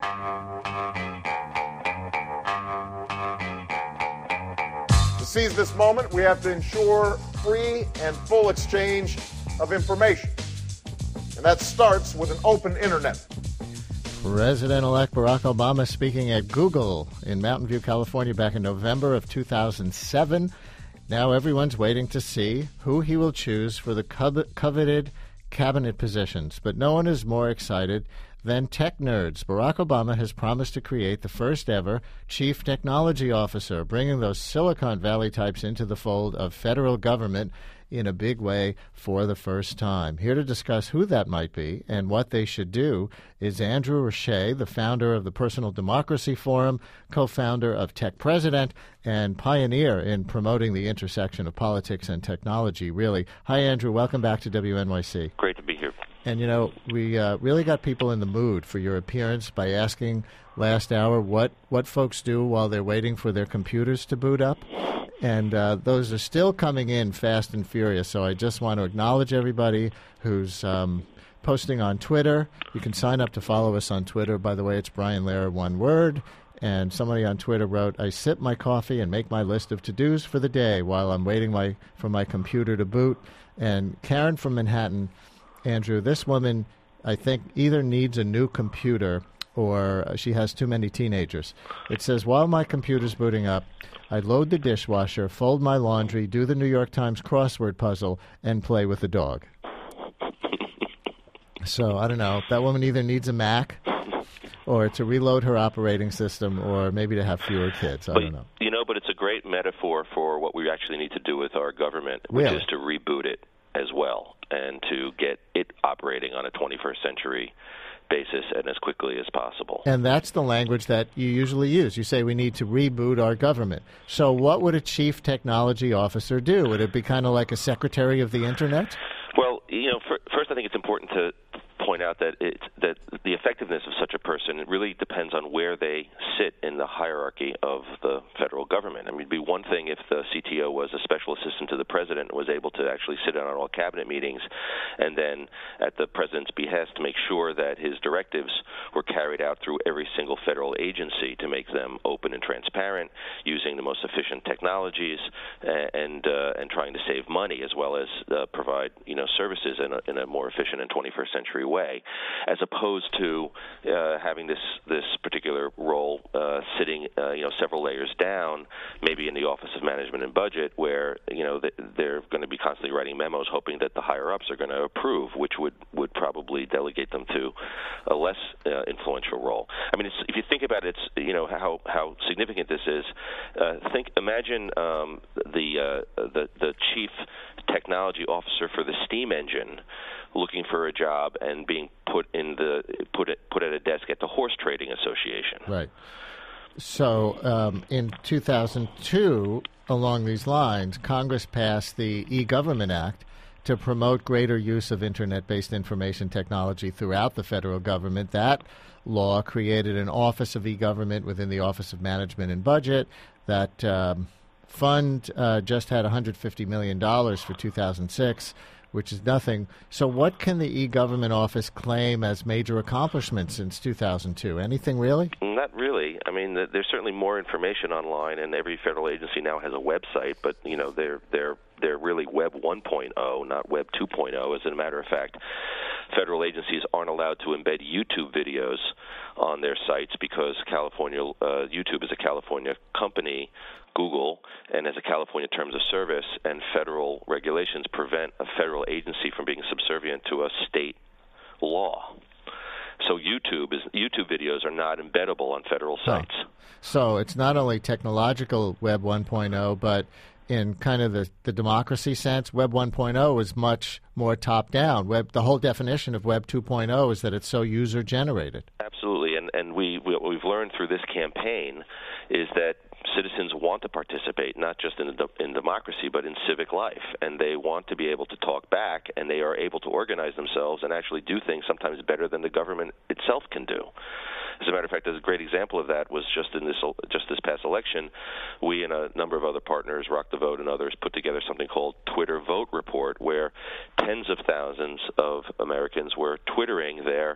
To seize this moment, we have to ensure free and full exchange of information. And that starts with an open internet. President-elect Barack Obama speaking at Google in Mountain View, California back in November of 2007. Now everyone's waiting to see who he will choose for the coveted cabinet positions. But no one is more excited than tech nerds. Barack Obama has promised to create the first ever chief technology officer, bringing those Silicon Valley types into the fold of federal government in a big way for the first time. Here to discuss who that might be and what they should do is Andrew Ruscha, the founder of the Personal Democracy Forum, co-founder of Tech President, and pioneer in promoting the intersection of politics and technology, really. Hi, Andrew. Welcome back to WNYC. Great to be here. And, you know, we really got people in the mood for your appearance by asking last hour what folks do while they're waiting for their computers to boot up. And those are still coming in fast and furious. So I just want to acknowledge everybody who's posting on Twitter. You can sign up to follow us on Twitter. By the way, it's Brian Lehrer, one word. And somebody on Twitter wrote, I sip my coffee and make my list of to-dos for the day while I'm waiting for my computer to boot. And Karen from Manhattan, Andrew, this woman, I think, either needs a new computer or she has too many teenagers. It says, while my computer's booting up, I load the dishwasher, fold my laundry, do the New York Times crossword puzzle, and play with the dog. So, I don't know. That woman either needs a Mac or to reload her operating system or maybe to have fewer kids. I don't know. You know, but it's a great metaphor for what we actually need to do with our government, which is to reboot it as well and to get it operating on a 21st century basis and as quickly as possible. And that's the language that you usually use. You say we need to reboot our government. So what would a chief technology officer do? Would it be kind of like a secretary of the Internet? Well, you know, first I think it's important to point out that the effectiveness of such a person, it really depends on where they sit in the hierarchy of the federal government. I mean, it'd be one thing if the CTO was a special assistant to the president and was able to actually sit in on all cabinet meetings and then at the president's behest to make sure that his directives were carried out through every single federal agency to make them open and transparent, using the most efficient technologies and trying to save money as well as provide, you know, services in a more efficient and 21st century way, as opposed to having this particular role sitting several layers down, maybe in the Office of Management and Budget, where they're going to be constantly writing memos, hoping that the higher ups are going to approve, which would probably delegate them to a less influential role. I mean, if you think about it, it's how significant this is. Imagine the chief technology officer for the steam engine looking for a job and being put at a desk at the Horse Trading Association. Right. So in 2002, along these lines, Congress passed the E-Government Act to promote greater use of Internet-based information technology throughout the federal government. That law created an Office of E-Government within the Office of Management and Budget. That fund just had $150 million for 2006, which is nothing. So what can the E-Government Office claim as major accomplishments since 2002? Anything really? Not really. I mean, there's certainly more information online, and every federal agency now has a website, but, they're really Web 1.0, not Web 2.0. As a matter of fact, federal agencies aren't allowed to embed YouTube videos on their sites because YouTube is a California company, Google, and has a California Terms of Service, and federal regulations prevent a federal agency from being subservient to a state law. So YouTube videos are not embeddable on federal sites. So it's not only technological Web 1.0, but in kind of the democracy sense, Web 1.0 is much more top-down. The whole definition of Web 2.0 is that it's so user-generated. Absolutely, and what we've learned through this campaign is that citizens want to participate not just in democracy but in civic life, and they want to be able to talk back, and they are able to organize themselves and actually do things sometimes better than the government itself can do. As a matter of fact, a great example of that was just this past election. We and a number of other partners, Rock the Vote and others, put together something called Twitter Vote Report, where tens of thousands of Americans were twittering their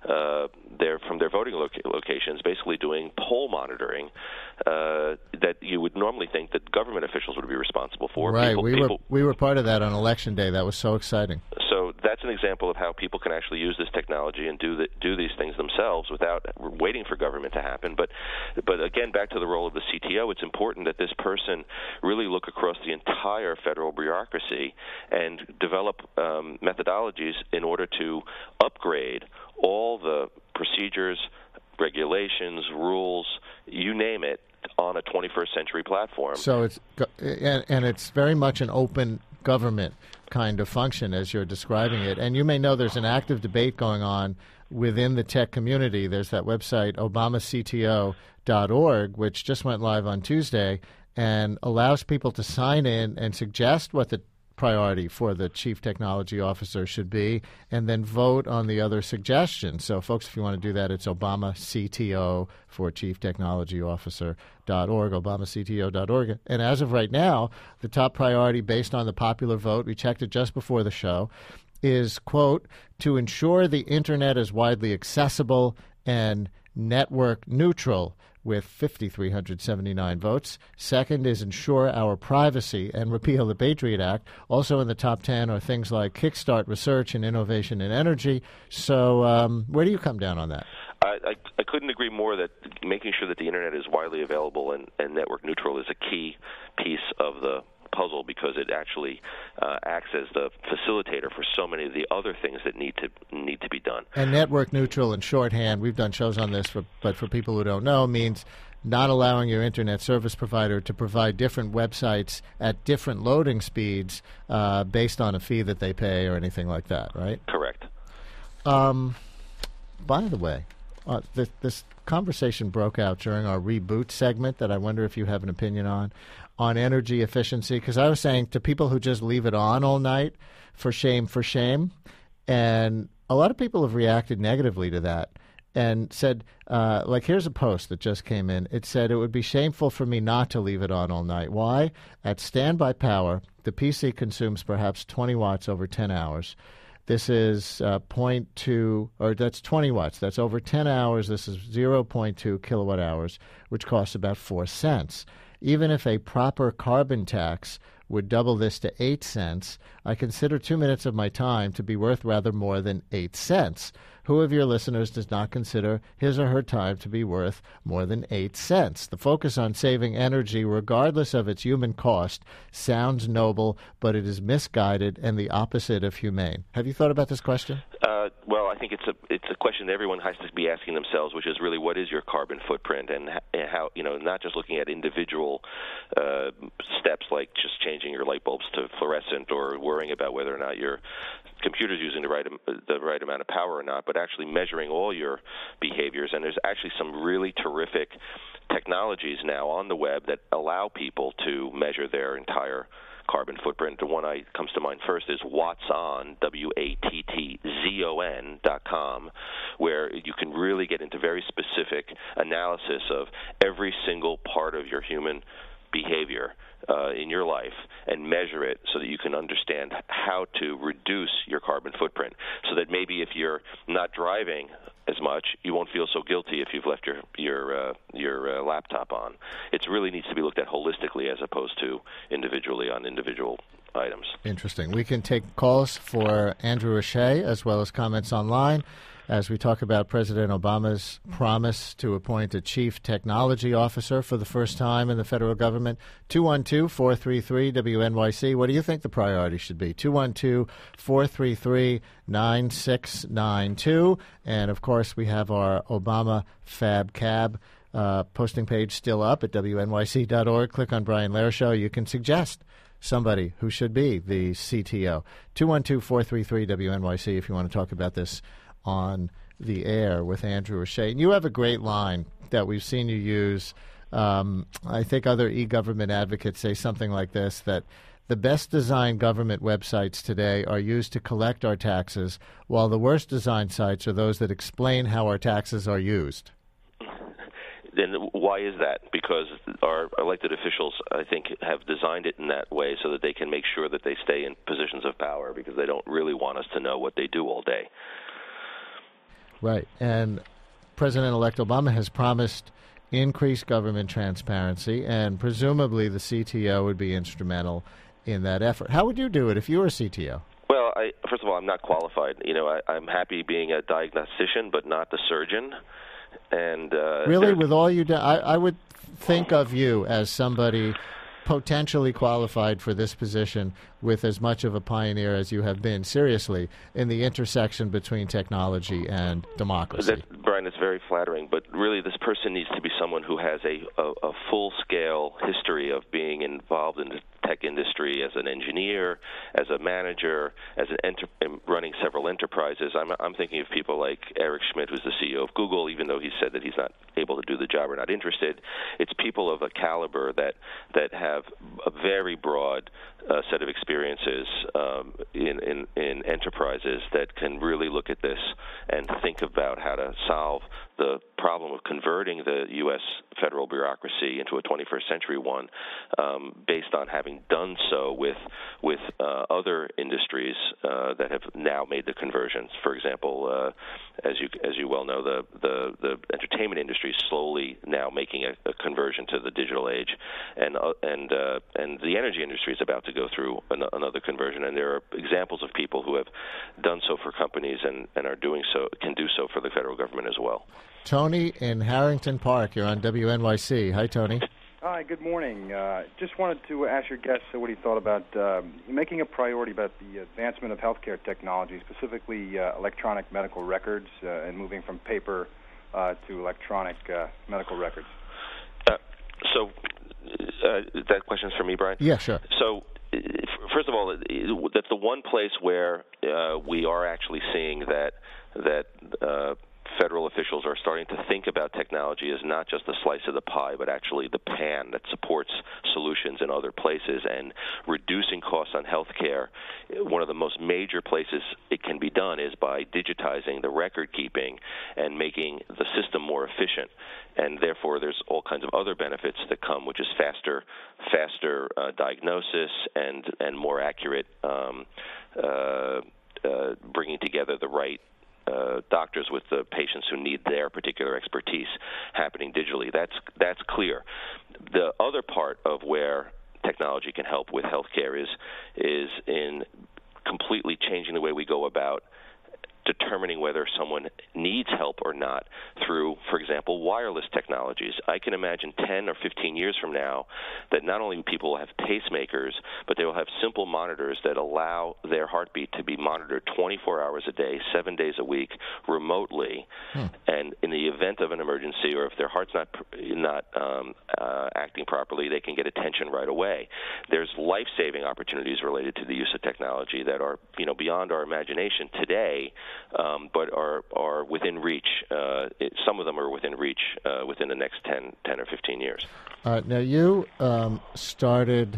from their voting locations, basically doing poll monitoring that you would normally think that government officials would be responsible for. Right. We were part of that on Election Day. That was so exciting. So that's an example of how people can actually use this technology and do these things themselves without waiting for government to happen. But again, back to the role of the CTO, it's important that this person really look across the entire federal bureaucracy and develop methodologies in order to upgrade all the procedures, regulations, rules, you name it, on a 21st century platform. So it's very much an open government kind of function as you're describing it. And you may know there's an active debate going on within the tech community. There's that website, obamacto.org, which just went live on Tuesday and allows people to sign in and suggest what the priority for the chief technology officer should be, and then vote on the other suggestions. So, folks, if you want to do that, it's ObamaCTO for Chief Technology Officer.org, ObamaCTO.org. And as of right now, the top priority based on the popular vote, we checked it just before the show, is, quote, to ensure the Internet is widely accessible and network neutral, with 5,379 votes. Second is ensure our privacy and repeal the Patriot Act. Also in the top 10 are things like kickstart research and innovation in energy. So where do you come down on that? I couldn't agree more that making sure that the Internet is widely available and network neutral is a key piece of the puzzle, because it actually acts as the facilitator for so many of the other things that need to be done. And network neutral in shorthand, we've done shows on this, but for people who don't know, means not allowing your Internet service provider to provide different websites at different loading speeds based on a fee that they pay or anything like that, right? Correct. By the way, this conversation broke out during our reboot segment that I wonder if you have an opinion on energy efficiency, because I was saying to people who just leave it on all night, for shame, and a lot of people have reacted negatively to that and said, like, here's a post that just came in. It said, it would be shameful for me not to leave it on all night. Why? At standby power, the PC consumes perhaps 20 watts over 10 hours. This is 0.2, or that's 20 watts. That's over 10 hours. This is 0.2 kilowatt hours, which costs about 4 cents. Even if a proper carbon tax would double this to 8 cents, I consider 2 minutes of my time to be worth rather more than 8 cents. Who of your listeners does not consider his or her time to be worth more than 8 cents? The focus on saving energy, regardless of its human cost, sounds noble, but it is misguided and the opposite of humane. Have you thought about this question? Well, I think it's a question that everyone has to be asking themselves, which is really, what is your carbon footprint, and how, not just looking at individual steps like just changing your light bulbs to fluorescent or worrying about whether or not your computer's using the right amount of power or not, but actually measuring all your behaviors. And there's actually some really terrific technologies now on the web that allow people to measure their entire carbon footprint. The one that comes to mind first is Wattzon, WATTZON.com, where you can really get into very specific analysis of every single part of your human behavior in your life and measure it so that you can understand how to reduce your carbon footprint, so that maybe if you're not driving as much, you won't feel so guilty if you've left your laptop on. It really needs to be looked at holistically as opposed to individually on individual items. Interesting. We can take calls for Andrew O'Shea as well as comments online as we talk about President Obama's promise to appoint a chief technology officer for the first time in the federal government. 212-433-WNYC. What do you think the priority should be? 212-433-9692. And, of course, we have our Obama Fab Cab posting page still up at WNYC.org. Click on Brian Lehrer Show. You can suggest somebody who should be the CTO. 212-433-WNYC if you want to talk about this on the air with Andrew O'Shea. And you have a great line that we've seen you use. I think other e-government advocates say something like this, that the best designed government websites today are used to collect our taxes, while the worst designed sites are those that explain how our taxes are used. Then why is that? Because our elected officials, I think, have designed it in that way so that they can make sure that they stay in positions of power, because they don't really want us to know what they do all day. Right. And President-elect Obama has promised increased government transparency, and presumably the CTO would be instrumental in that effort. How would you do it if you were a CTO? Well, first of all, I'm not qualified. I'm happy being a diagnostician, but not the surgeon. And really, with all you do, I would think of you as somebody potentially qualified for this position with as much of a pioneer as you have been, seriously, in the intersection between technology and democracy. Brian, it's very flattering, but really this person needs to be someone who has a full-scale history of being involved in the tech industry as an engineer, as a manager, as running several enterprises. I'm thinking of people like Eric Schmidt, who's the CEO of Google, even though he said that he's not able to do the job or not interested. It's people of a caliber that have a very broad set of experiences in enterprises that can really look at this and think about how to solve the problem of converting the U.S. federal bureaucracy into a 21st century one, based on having done so with other industries that have now made the conversions. For example, as you well know, the entertainment industry is slowly now making a conversion to the digital age, and the energy industry is about to go through another conversion. And there are examples of people who have done so for companies and are doing so, can do so for the federal government as well. Tony in Harrington Park, you're on WNYC. Hi, Tony. Hi, good morning. Just wanted to ask your guest what he thought about making a priority about the advancement of healthcare technology, specifically electronic medical records and moving from paper to electronic medical records. So that question's for me, Brian? Yeah, sure. So first of all, that's the one place where we are actually seeing that federal officials are starting to think about technology as not just a slice of the pie, but actually the pan that supports solutions in other places, and reducing costs on healthcare. One of the most major places it can be done is by digitizing the record keeping and making the system more efficient. And therefore, there's all kinds of other benefits that come, which is faster diagnosis and more accurate bringing together the right doctors with the patients who need their particular expertise happening digitally. That's clear. The other part of where technology can help with healthcare is in completely changing the way we go about determining whether someone needs help or not through, for example, wireless technologies. I can imagine 10 or 15 years from now that not only people will have pacemakers, but they will have simple monitors that allow their heartbeat to be monitored 24 hours a day, 7 days a week, remotely. And in the event of an emergency, or if their heart's not acting properly, they can get attention right away. There's life-saving opportunities related to the use of technology that are, beyond our imagination today, but are within reach. Some of them are within reach within the next 10 or 15 years. Now, you started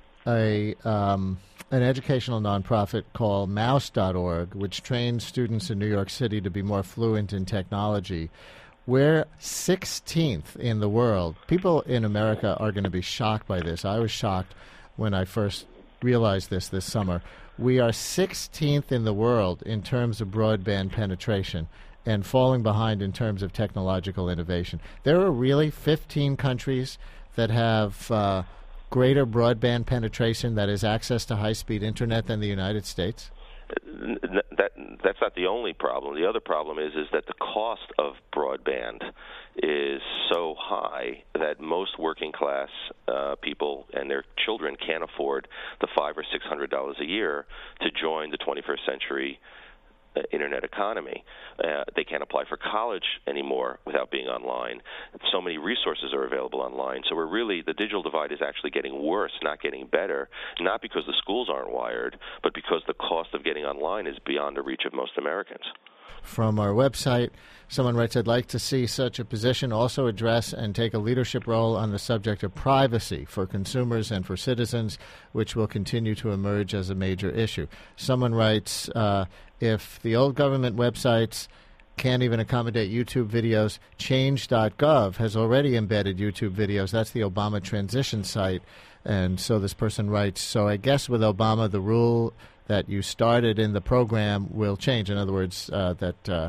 an educational nonprofit called Mouse.org, which trains students in New York City to be more fluent in technology. We're 16th in the world. People in America are going to be shocked by this. I was shocked when I first realized this summer. We are 16th in the world in terms of broadband penetration and falling behind in terms of technological innovation. There are really 15 countries that have greater broadband penetration, that is access to high-speed internet, than the United States? That's not the only problem. The other problem is that the cost of broadband is so high that most working class people and their children can't afford the $500 or $600 a year to join the 21st century internet economy. They can't apply for college anymore without being online. So many resources are available online. So the digital divide is actually getting worse, not getting better, not because the schools aren't wired, but because the cost of getting online is beyond the reach of most Americans. From our website, someone writes, I'd like to see such a position also address and take a leadership role on the subject of privacy for consumers and for citizens, which will continue to emerge as a major issue. Someone writes, if the old government websites can't even accommodate YouTube videos, change.gov has already embedded YouTube videos. That's the Obama transition site. And so this person writes, so I guess with Obama, the rule that you started in the program will change. In other words, that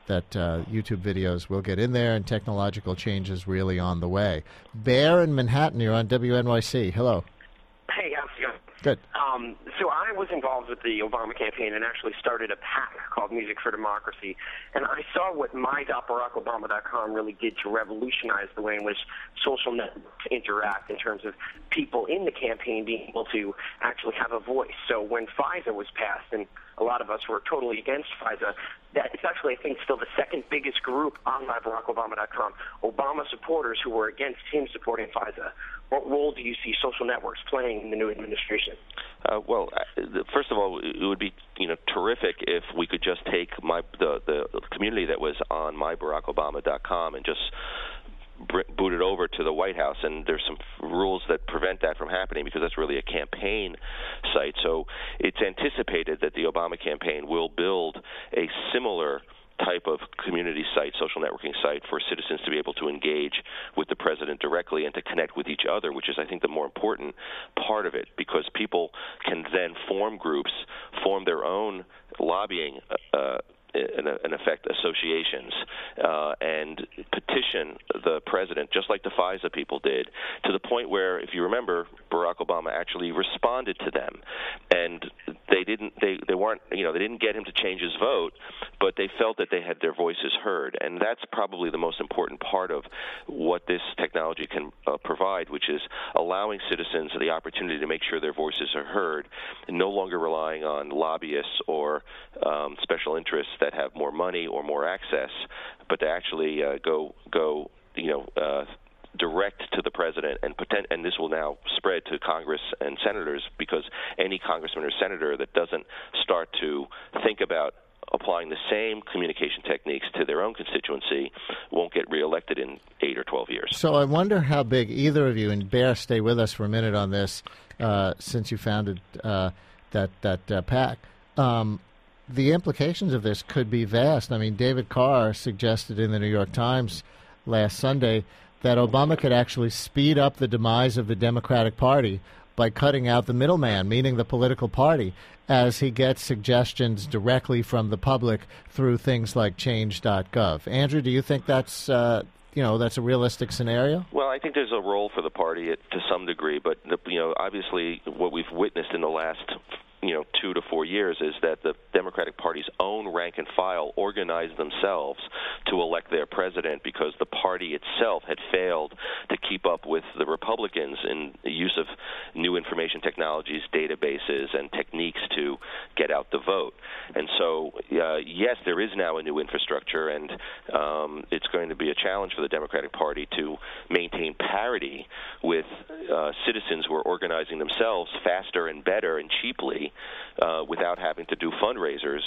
YouTube videos will get in there, and technological change is really on the way. Bear in Manhattan, you're on WNYC. Hello. Hey, how's it going? Good. So I was involved with the Obama campaign and actually started a PAC called Music for Democracy. And I saw what my.barackobama.com really did to revolutionize the way in which social networks interact in terms of people in the campaign being able to actually have a voice. So when FISA was passed, and a lot of us were totally against FISA, that it's actually, I think, still the second biggest group on MyBarackObama.com, Obama supporters who were against him supporting FISA. What role do you see social networks playing in the new administration? Well, first of all, it would be terrific if we could just take the community that was on MyBarackObama.com and just boot it over to the White House, and there's some rules that prevent that from happening because that's really a campaign site. So it's anticipated that the Obama campaign will build a similar type of community site, social networking site, for citizens to be able to engage with the president directly and to connect with each other, which is, I think, the more important part of it, because people can then form groups, form their own lobbying in effect, associations, and petition the president, just like the FISA people did, to the point where, if you remember, Barack Obama actually responded to them, and they didn't get him to change his vote, but they felt that they had their voices heard, and that's probably the most important part of what this technology can provide, which is allowing citizens the opportunity to make sure their voices are heard, and no longer relying on lobbyists or special interests that have more money or more access, but to actually go direct to the president, and this will now spread to Congress and senators, because any congressman or senator that doesn't start to think about applying the same communication techniques to their own constituency won't get reelected in 8 or 12 years. So I wonder how big either of you, and Bear, stay with us for a minute on this, since you founded that PAC. The implications of this could be vast. I mean, David Carr suggested in the New York Times last Sunday that Obama could actually speed up the demise of the Democratic Party by cutting out the middleman, meaning the political party, as he gets suggestions directly from the public through things like change.gov. Andrew, do you think that's that's a realistic scenario? Well, I think there's a role for the party to some degree, but obviously what we've witnessed in the last 2 to 4 years is that the Democratic Party's own rank and file organized themselves to elect their president because the party itself had failed to keep up with the Republicans in the use of new information technologies, databases, and techniques to get out the vote. And so, yes, there is now a new infrastructure, and it's going to be a challenge for the Democratic Party to maintain parity with citizens who are organizing themselves faster and better and cheaply, without having to do fundraisers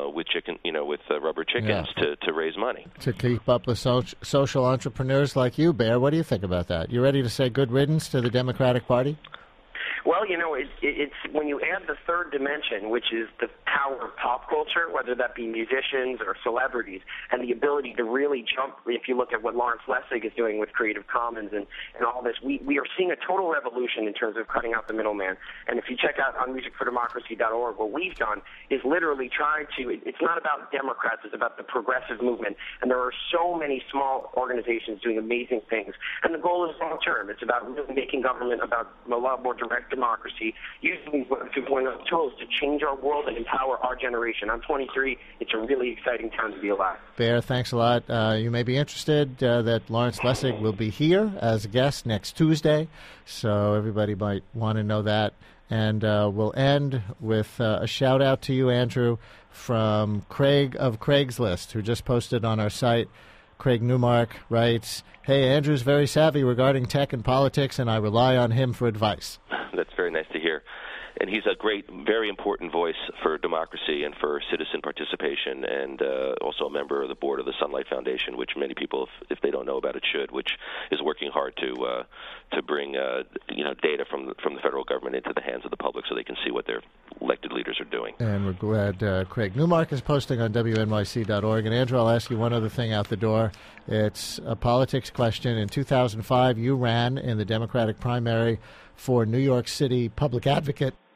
with rubber chickens to raise money. To keep up with social entrepreneurs like you, Bear, what do you think about that? You ready to say good riddance to the Democratic Party? Well, it's when you add the third dimension, which is the power of pop culture, whether that be musicians or celebrities, and the ability to really jump. If you look at what Lawrence Lessig is doing with Creative Commons and all this, we are seeing a total revolution in terms of cutting out the middleman. And if you check out on musicfordemocracy.org, what we've done is literally try to, it's not about Democrats, it's about the progressive movement. And there are so many small organizations doing amazing things. And the goal is long term. It's about really making government about a lot more direct democracy, using these Web 2.0 tools to change our world and empower our generation. I'm 23. It's a really exciting time to be alive. Bear, thanks a lot. You may be interested that Lawrence Lessig will be here as a guest next Tuesday, so everybody might want to know that. And we'll end with a shout-out to you, Andrew, from Craig of Craigslist, who just posted on our site. Craig Newmark writes, "Hey, Andrew's very savvy regarding tech and politics, and I rely on him for advice." That's very nice to hear. And he's a great, very important voice for democracy and for citizen participation, and also a member of the board of the Sunlight Foundation, which many people, if they don't know about it, should, which is working hard to bring data from the federal government into the hands of the public so they can see what their elected leaders are doing. And we're glad Craig Newmark is posting on WNYC.org. And Andrew, I'll ask you one other thing out the door. It's a politics question. In 2005, you ran in the Democratic primary for New York City public advocate.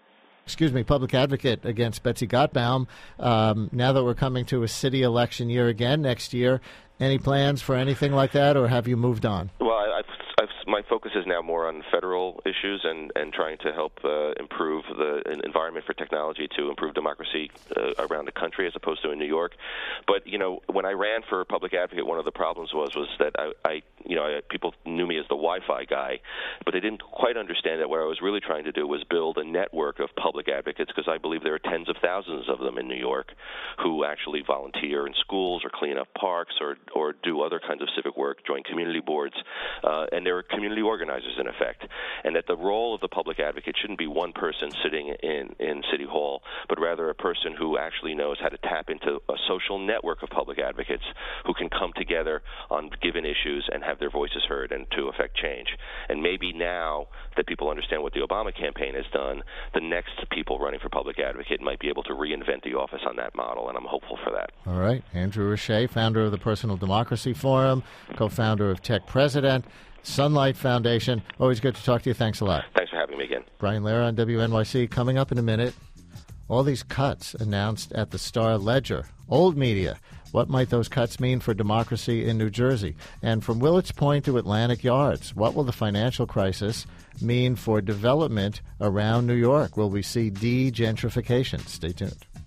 public advocate against Betsy Gottbaum. Now that we're coming to a city election year again next year, any plans for anything like that, or have you moved on? Well, my focus is now more on federal issues and trying to help improve the environment for technology to improve democracy around the country as opposed to in New York. But, when I ran for public advocate, one of the problems was that people knew me as the Wi-Fi guy, but they didn't quite understand that what I was really trying to do was build a network of public advocates, because I believe there are tens of thousands of them in New York who actually volunteer in schools or clean up parks or do other kinds of civic work, join community boards, and there are community organizers in effect, and that the role of the public advocate shouldn't be one person sitting in City Hall, but rather a person who actually knows how to tap into a social network of public advocates who can come together on given issues and have their voices heard and to affect change. And maybe now that people understand what the Obama campaign has done, the next people running for public advocate might be able to reinvent the office on that model, and I'm hopeful for that. All right. Andrew Richer, founder of the Personal Democracy Forum, co-founder of Tech President, Sunlight Foundation. Always good to talk to you. Thanks a lot. Thanks for having me again. Brian Lehrer on WNYC. Coming up in a minute, all these cuts announced at the Star-Ledger. Old media. What might those cuts mean for democracy in New Jersey? And from Willets Point to Atlantic Yards, what will the financial crisis mean for development around New York? Will we see de-gentrification? Stay tuned.